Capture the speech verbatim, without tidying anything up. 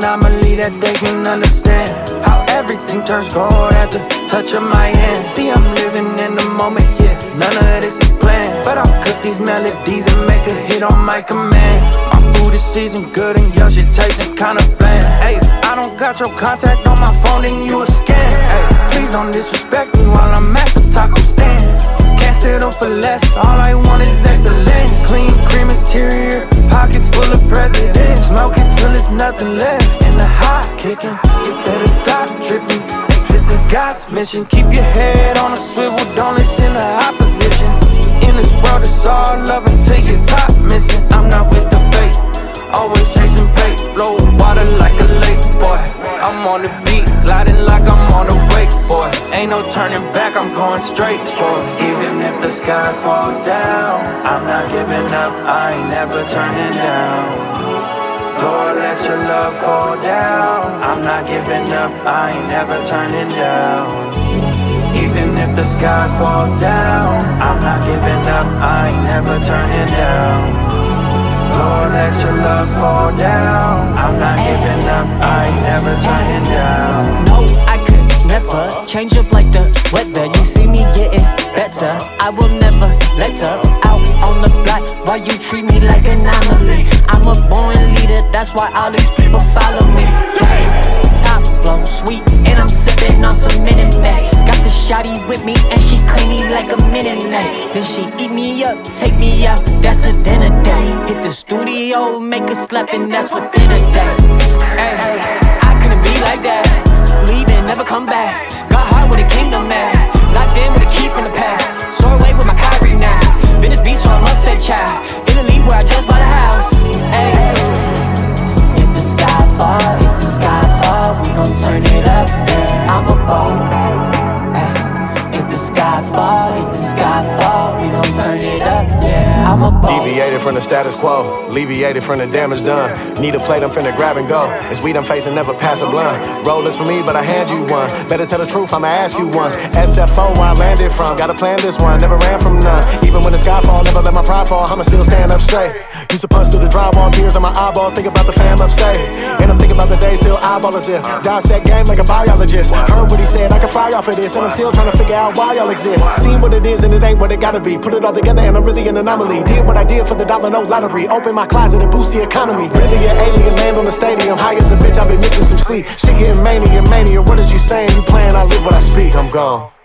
anomaly that they can understand. How everything turns gold at the touch of my hand. See, I'm living in the moment, yeah, none of this is planned. But I'll cook these melodies and make a hit on my command. My food is seasoned good and your shit tasting kinda bland. Hey, if I don't got your contact on my phone, then you a scam. Hey, please don't disrespect me while I'm at the taco stand. Can't settle for less, all I want is excellence. Clean cream interior, pockets full of presidents. Smoke it till there's nothing left, and the hot kicking. You better stop tripping, this is God's mission. Keep your head on a swivel, don't listen to opposition. In this world it's all love until your top missing. I'm not with the fate, always chasing pay. Flow water like a lake, boy. I'm on the beat, gliding like I'm on a wake, boy. Ain't no turning back, I'm going straight for it. Even if the sky falls down, I'm not giving up, I ain't never turning down. Lord, let your love fall down. I'm not giving up, I ain't never turning down. Even if the sky falls down, I'm not giving up, I ain't never turning down. Lord, let your love fall down. I'm not giving up, I ain't never turning down. No, I could never change up like the weather. You see me getting better, I will never let up. Out on the block, why you treat me like an anomaly? I'm a born leader, that's why all these people follow me. Top flow, sweet, and I'm sipping on some Minute Maid. Got the shawty with me, and she clean me like a Minute Maid. Then she eat me up, take me out, that's a dinner day. Hit the studio, make a slap, and that's within a day. Hey, hey, I couldn't be like that. Leave and never come back. Got hard with a kingdom man. Locked in with a key from the past. Soar away with my Kyrie now. Venice Beach, so I must say child. Italy, where I just bought a house. Hey, if the sky fall, if the sky fall, we gon' turn it up, yeah. I'm a boat. Hey, if the sky fall, if the sky fall, we gon' turn it up, yeah. I'm a boat. Deviated from the status quo, alleviated from the damage done. Need a plate, I'm finna grab and go. It's weed I'm facing, never pass a blunt. Roll is for me, but I hand you one. Better tell the truth, I'ma ask you once. S F O, where I landed from. Gotta plan this one, never ran from none. Even when the sky fall, never let my pride fall. I'ma still stand up straight. Used to punch through the drywall, tears on my eyeballs. Think about the fam upstate. And I'm thinking about the day, still eyeballers it. Dissect game like a biologist. Heard what he said, I can fly off of this. And I'm still trying to figure out why y'all exist. Seen what it is and it ain't what it gotta be. Put it all together and I'm really an anomaly. Did what I did for the dollar, no lottery. Open my closet and boost the economy. Really an alien, land on the stadium. High as a bitch, I've been missing some sleep. Shit getting mania, mania. What is you saying? You playing, I live what I speak, I'm gone.